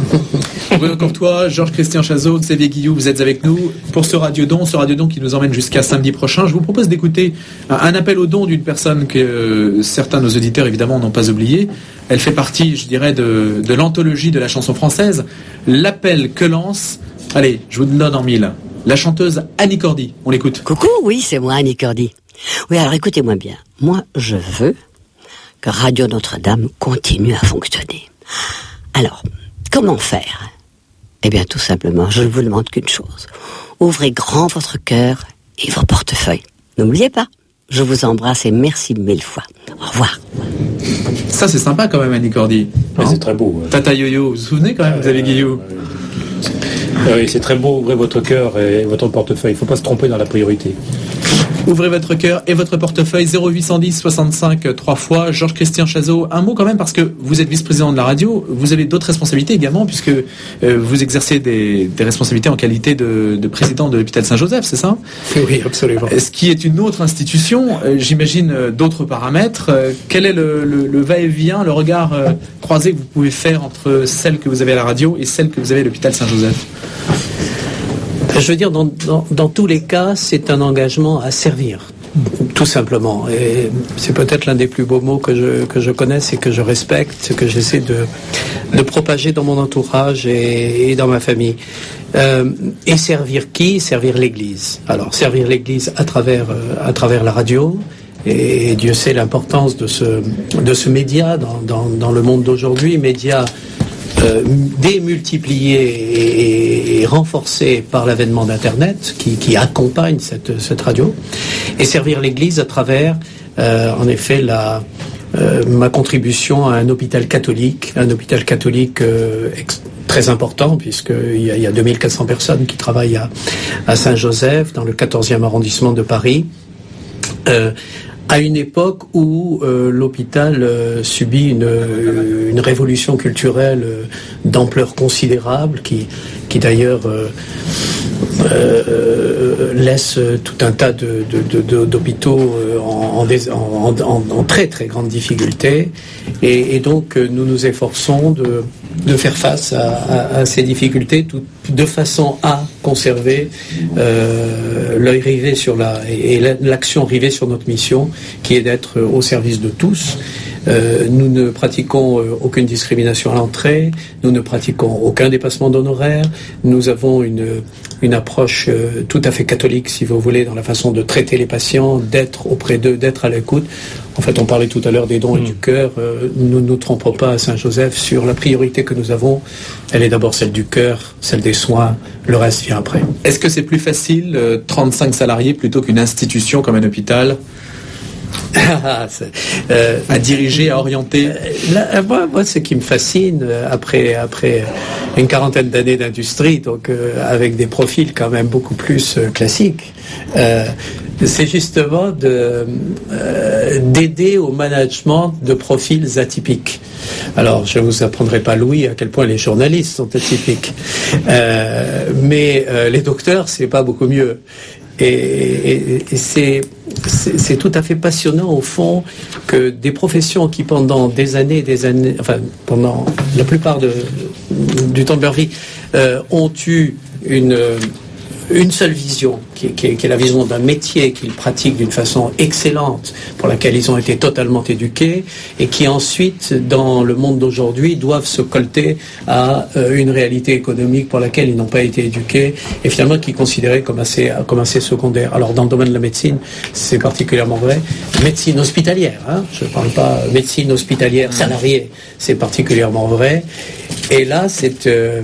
Bruno Courtois, Georges-Christian Chazot, Xavier Guilloux, vous êtes avec nous pour ce Radio Don, ce Radio Don qui nous emmène jusqu'à samedi prochain. Je vous propose d'écouter un, un appel au don d'une personne que euh, certains de nos auditeurs, évidemment, n'ont pas oublié. Elle fait partie, je dirais, de, de l'anthologie de la chanson française. L'appel que lance, allez, je vous donne en mille, la chanteuse Annie Cordy. On l'écoute. Coucou, oui, c'est moi, Annie Cordy. Oui, alors écoutez-moi bien. Moi, je veux que Radio Notre-Dame continue à fonctionner. Alors, comment faire? Eh bien, tout simplement, je ne vous demande qu'une chose. Ouvrez grand votre cœur et vos portefeuilles. N'oubliez pas, je vous embrasse et merci mille fois. Au revoir. Ça, c'est sympa quand même, Annie Cordy. Ouais, c'est très beau. Ouais. Tata Yo-Yo, vous vous souvenez quand même, Xavier euh, Guilloux? euh, Oui, c'est très beau. Ouvrez votre cœur et votre portefeuille. Il ne faut pas se tromper dans la priorité. Ouvrez votre cœur et votre portefeuille. Zéro huit cent dix soixante-cinq trois fois. Georges-Christian Chazot, un mot quand même, parce que vous êtes vice-président de la radio, vous avez d'autres responsabilités également, puisque euh, vous exercez des, des responsabilités en qualité de, de président de l'hôpital Saint-Joseph, c'est ça? Oui, absolument. Ce qui est une autre institution, euh, j'imagine euh, d'autres paramètres. Euh, quel est le, le, le va-et-vient, le regard euh, croisé que vous pouvez faire entre celle que vous avez à la radio et celle que vous avez à l'hôpital Saint-Joseph? Je veux dire, dans, dans, dans tous les cas, c'est un engagement à servir, tout simplement. Et c'est peut-être l'un des plus beaux mots que je, que je connaisse et que je respecte, que j'essaie de, de propager dans mon entourage et, et dans ma famille. Euh, et servir qui? Servir l'Église. Alors, servir l'Église à travers, euh, à travers la radio. Et Dieu sait l'importance de ce, de ce média dans, dans, dans le monde d'aujourd'hui, média Euh, démultiplié et, et renforcé par l'avènement d'Internet qui, qui accompagne cette, cette radio, et servir l'Église à travers, euh, en effet, la, euh, ma contribution à un hôpital catholique, un hôpital catholique euh, ex- très important, puisqu'il y a, il y a deux mille quatre cents personnes qui travaillent à, à Saint-Joseph, dans le quatorzième arrondissement de Paris. Euh, à une époque où euh, l'hôpital euh, subit une, euh, une révolution culturelle euh, d'ampleur considérable, qui, qui d'ailleurs euh, euh, laisse tout un tas de, de, de, d'hôpitaux euh, en, en, en, en, en très très grande difficulté. Et, et donc nous nous efforçons de, de faire face à, à, à ces difficultés, tout, de façon à conserver euh, l'œil rivé sur la et, et l'action rivée sur notre mission, qui est d'être au service de tous. Euh, nous ne pratiquons euh, aucune discrimination à l'entrée, nous ne pratiquons aucun dépassement d'honoraires, nous avons une, une approche euh, tout à fait catholique, si vous voulez, dans la façon de traiter les patients, d'être auprès d'eux, d'être à l'écoute. En fait, on parlait tout à l'heure des dons mmh. et du cœur. Euh, nous ne nous trompons pas à Saint-Joseph sur la priorité que nous avons. Elle est d'abord celle du cœur, celle des soins, le reste vient après. Est-ce que c'est plus facile, euh, trente-cinq salariés, plutôt qu'une institution comme un hôpital euh, à diriger, à orienter? Là, moi, moi, ce qui me fascine, après, après une quarantaine d'années d'industrie, donc euh, avec des profils quand même beaucoup plus euh, classiques, euh, c'est justement de, euh, d'aider au management de profils atypiques. Alors, je ne vous apprendrai pas, Louis, à quel point les journalistes sont atypiques. Euh, mais euh, les docteurs, c'est pas beaucoup mieux. Et, et, et c'est, c'est, c'est tout à fait passionnant, au fond, que des professions qui, pendant des années et des années, enfin, pendant la plupart de, du temps de leur vie, euh, ont eu une... une seule vision, qui est, qui est, qui est la vision d'un métier qu'ils pratiquent d'une façon excellente, pour laquelle ils ont été totalement éduqués, et qui ensuite, dans le monde d'aujourd'hui, doivent se colter à euh, une réalité économique pour laquelle ils n'ont pas été éduqués, et finalement qui est considérée comme assez, comme assez secondaire. Alors dans le domaine de la médecine, c'est particulièrement vrai. Médecine hospitalière, hein, je ne parle pas médecine hospitalière salariée, c'est particulièrement vrai. Et là, c'est, euh,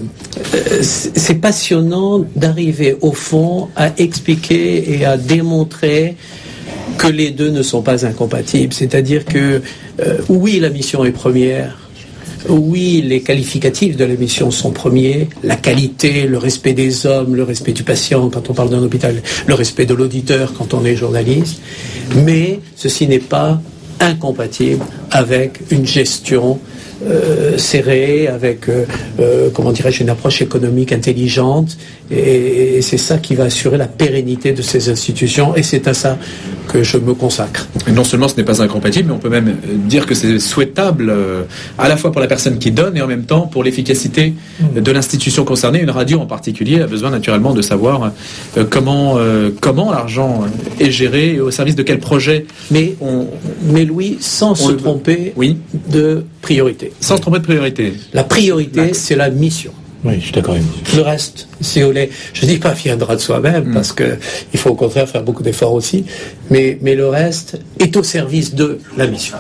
c'est passionnant d'arriver au fond à expliquer et à démontrer que les deux ne sont pas incompatibles. C'est-à-dire que euh, oui, la mission est première. Oui, les qualificatifs de la mission sont premiers. La qualité, le respect des hommes, le respect du patient quand on parle d'un hôpital, le respect de l'auditeur quand on est journaliste. Mais ceci n'est pas incompatible avec une gestion Euh, serré, avec, euh, euh, comment dirais-je, une approche économique intelligente, et, et c'est ça qui va assurer la pérennité de ces institutions, et c'est à ça que je me consacre. Et non seulement ce n'est pas incompatible, mais on peut même dire que c'est souhaitable euh, à la fois pour la personne qui donne et en même temps pour l'efficacité mmh. de l'institution concernée. Une radio en particulier a besoin naturellement de savoir euh, comment, euh, comment l'argent est géré et au service de quel projet. Mais, on, mais Louis, sans se tromper oui. de priorité. Sans se tromper de priorité. La priorité, D'accord. c'est la mission. Oui, je suis d'accord avec vous. Le reste, si vous voulez, je ne dis pas viendra de soi-même, mmh. parce que il faut au contraire faire beaucoup d'efforts aussi, mais, mais le reste est au service de la mission.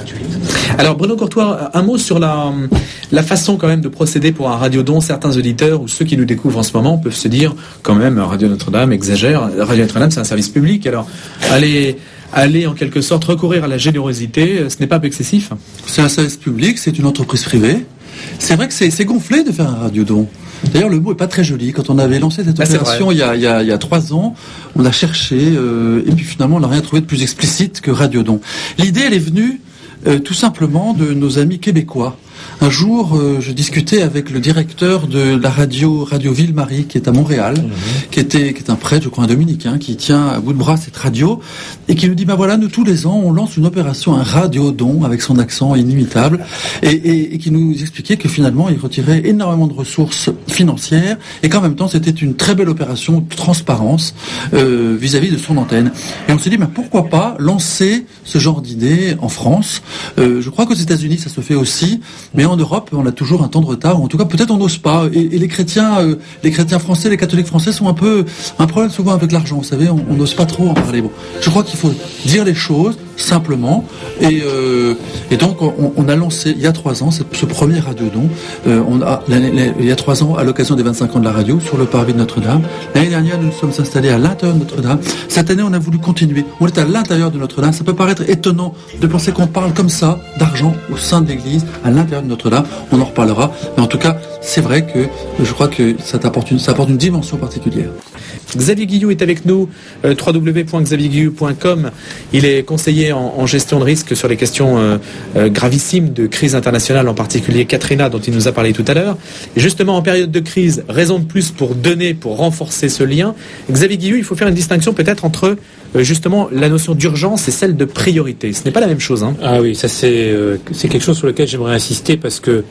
Alors Bruno Courtois, un mot sur la, la façon quand même de procéder pour un radiodon. Certains auditeurs ou ceux qui nous découvrent en ce moment peuvent se dire, quand même, Radio Notre-Dame exagère. Radio Notre-Dame, c'est un service public, alors allez... aller en quelque sorte recourir à la générosité, ce n'est pas excessif? C'est un service public, c'est une entreprise privée. C'est vrai que c'est, c'est gonflé de faire un radiodon. D'ailleurs, le mot est pas très joli. Quand on avait lancé cette opération il y a, il y a, il y a trois ans, on a cherché euh, et puis finalement on n'a rien trouvé de plus explicite que radiodon. L'idée, elle est venue euh, tout simplement de nos amis québécois. Un jour, euh, je discutais avec le directeur de la radio Radio Ville-Marie, qui est à Montréal, mmh. qui était qui est un prêtre, je crois un dominicain, qui tient à bout de bras cette radio, et qui nous dit, bah voilà, nous tous les ans, on lance une opération, un radiodon, avec son accent inimitable, et, et, et qui nous expliquait que finalement, il retirait énormément de ressources financières, et qu'en même temps, c'était une très belle opération de transparence euh, vis-à-vis de son antenne. Et on s'est dit, bah pourquoi pas lancer ce genre d'idée en France. euh, Je crois qu'aux États-Unis, ça se fait aussi. Mais en Europe, on a toujours un temps de retard, ou en tout cas peut-être on n'ose pas. Et, et les chrétiens, euh, les chrétiens français, les catholiques français sont un peu un problème souvent avec l'argent. Vous savez, on n'ose pas trop en parler. Bon, je crois qu'il faut dire les choses simplement. Et, euh, et donc on, on a lancé il y a trois ans ce, ce premier radiodon. Euh, on a il y a trois ans à l'occasion des vingt-cinq ans de la radio sur le parvis de Notre-Dame. L'année dernière, nous nous sommes installés à l'intérieur de Notre-Dame. Cette année, on a voulu continuer. On est à l'intérieur de Notre-Dame. Ça peut paraître étonnant de penser qu'on parle comme ça d'argent au sein de l'Église, à l'intérieur de Notre-Dame. On en reparlera. Mais en tout cas, c'est vrai que je crois que ça apporte une, ça apporte une dimension particulière. Xavier Guilloux est avec nous, euh, w w w point xavier guilloux point com. Il est conseiller en, en gestion de risque sur les questions euh, euh, gravissimes de crise internationale, en particulier Katrina, dont il nous a parlé tout à l'heure. Et justement, en période de crise, raison de plus pour donner, pour renforcer ce lien. Xavier Guilloux, il faut faire une distinction peut-être entre euh, justement la notion d'urgence et celle de priorité. Ce n'est pas la même chose. Hein. Ah oui, ça c'est, euh, c'est quelque chose sur lequel j'aimerais insister, parce que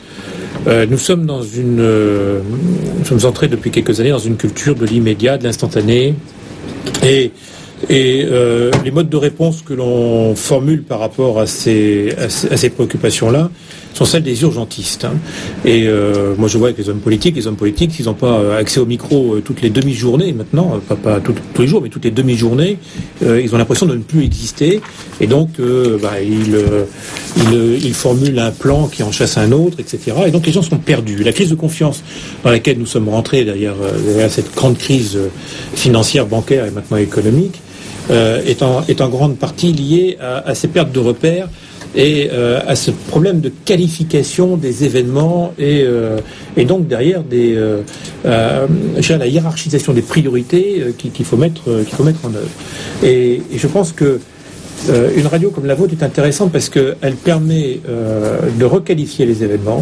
Euh, nous sommes dans une, euh, nous sommes entrés depuis quelques années dans une culture de l'immédiat, de l'instantané, et et euh, les modes de réponse que l'on formule par rapport à ces à ces, à ces préoccupations-là sont celles des urgentistes. Hein. Et euh, moi, je vois avec les hommes politiques, les hommes politiques, s'ils n'ont pas accès au micro euh, toutes les demi-journées maintenant, pas, pas tout, tous les jours, mais toutes les demi-journées, euh, ils ont l'impression de ne plus exister. Et donc, euh, bah, ils, euh, ils, ils formulent un plan qui en chasse un autre, et cetera. Et donc, les gens sont perdus. La crise de confiance dans laquelle nous sommes rentrés, derrière, euh, derrière cette grande crise financière, bancaire et maintenant économique, euh, est, en, est en grande partie liée à, à ces pertes de repères et euh, à ce problème de qualification des événements et, euh, et donc derrière des, euh, euh, la hiérarchisation des priorités euh, qu'il, qu'il faut mettre, euh, qu'il faut mettre en œuvre. Et, et je pense que euh, une radio comme la vôtre est intéressante parce qu'elle permet euh, de requalifier les événements,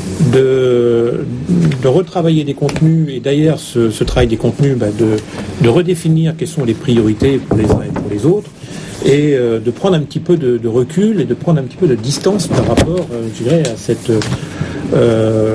de, de retravailler des contenus et d'ailleurs ce, ce travail des contenus, bah, de, de redéfinir quelles sont les priorités pour les uns et pour les autres. Et euh, de prendre un petit peu de, de recul et de prendre un petit peu de distance par rapport, euh, je dirais, à cette, euh,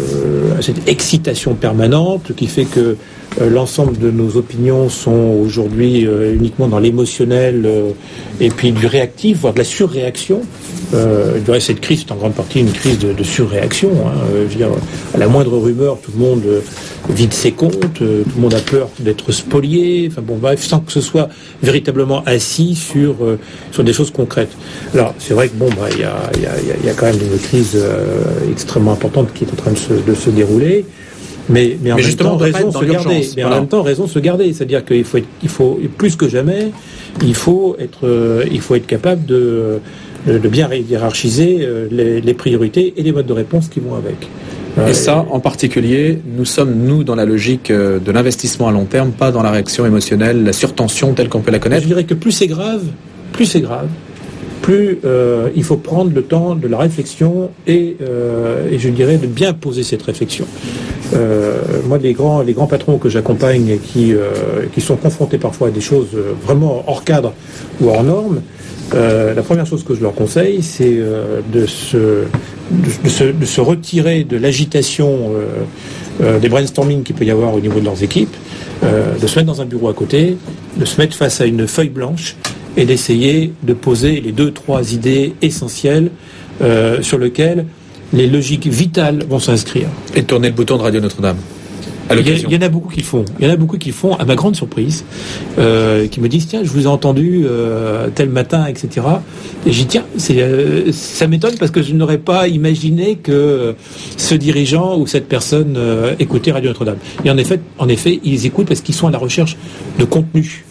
à cette excitation permanente qui fait que euh, l'ensemble de nos opinions sont aujourd'hui euh, uniquement dans l'émotionnel euh, et puis du réactif, voire de la surréaction. Euh, je dirais cette crise est en grande partie une crise de, de surréaction. Hein. Euh, je veux dire, à la moindre rumeur, tout le monde euh, vide ses comptes, euh, tout le monde a peur d'être spolié. Enfin bon, bref, sans que ce soit véritablement assis sur euh, sur des choses concrètes. Alors c'est vrai que bon, bah il y a il y a il y a quand même une crise euh, extrêmement importante qui est en train de se de se dérouler. Mais, mais en mais même temps, raison se garder. Mais voilà. En même temps, raison se garder. C'est-à-dire qu'il faut, être, il faut plus que jamais, il faut être, euh, il faut être capable de, de, de bien hiérarchiser euh, les, les priorités et les modes de réponse qui vont avec. Euh, et ça, en particulier, nous sommes, nous, dans la logique de l'investissement à long terme, pas dans la réaction émotionnelle, la surtension telle qu'on peut la connaître. Je dirais que plus c'est grave, plus c'est grave, plus euh, il faut prendre le temps de la réflexion et, euh, et je dirais de bien poser cette réflexion. Euh, moi, les grands, les grands patrons que j'accompagne et qui, euh, qui sont confrontés parfois à des choses vraiment hors cadre ou hors norme, euh, la première chose que je leur conseille, c'est euh, de, se, de, de, se, de se retirer de l'agitation euh, euh, des brainstorming qu'il peut y avoir au niveau de leurs équipes, euh, de se mettre dans un bureau à côté, de se mettre face à une feuille blanche et d'essayer de poser les deux, trois idées essentielles euh, sur lesquelles les logiques vitales vont s'inscrire. Et tourner le bouton de Radio Notre-Dame. Il y, a, il y en a beaucoup qui le font. Il y en a beaucoup qui le font, à ma grande surprise, euh, qui me disent tiens, je vous ai entendu euh, tel matin, et cetera. Et j'ai dit tiens, c'est, euh, ça m'étonne parce que je n'aurais pas imaginé que ce dirigeant ou cette personne euh, écoutait Radio Notre-Dame. Et en effet, en effet, ils écoutent parce qu'ils sont à la recherche de contenu.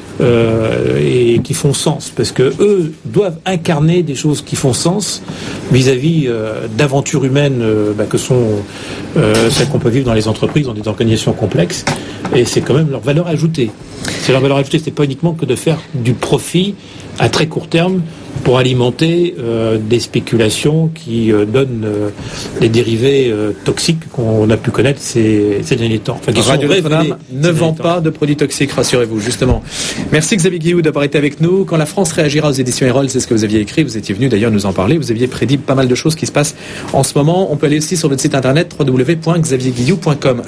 Euh, et qui font sens, parce que eux doivent incarner des choses qui font sens vis-à-vis euh, d'aventures humaines euh, bah, que sont euh, celles qu'on peut vivre dans les entreprises, dans des organisations complexes, et c'est quand même leur valeur ajoutée. C'est leur valeur ajoutée, c'est pas uniquement que de faire du profit à très court terme pour alimenter euh, des spéculations qui euh, donnent euh, des dérivés euh, toxiques qu'on a pu connaître ces, ces derniers temps. Enfin, Radio Notre-Dame ne vend pas de produits toxiques, rassurez-vous, justement. Merci Xavier Guilloux d'avoir été avec nous. Quand la France réagira aux éditions Erol, c'est ce que vous aviez écrit, vous étiez venu d'ailleurs nous en parler, vous aviez prédit pas mal de choses qui se passent en ce moment. On peut aller aussi sur notre site internet w w w point xavier guilloux point com.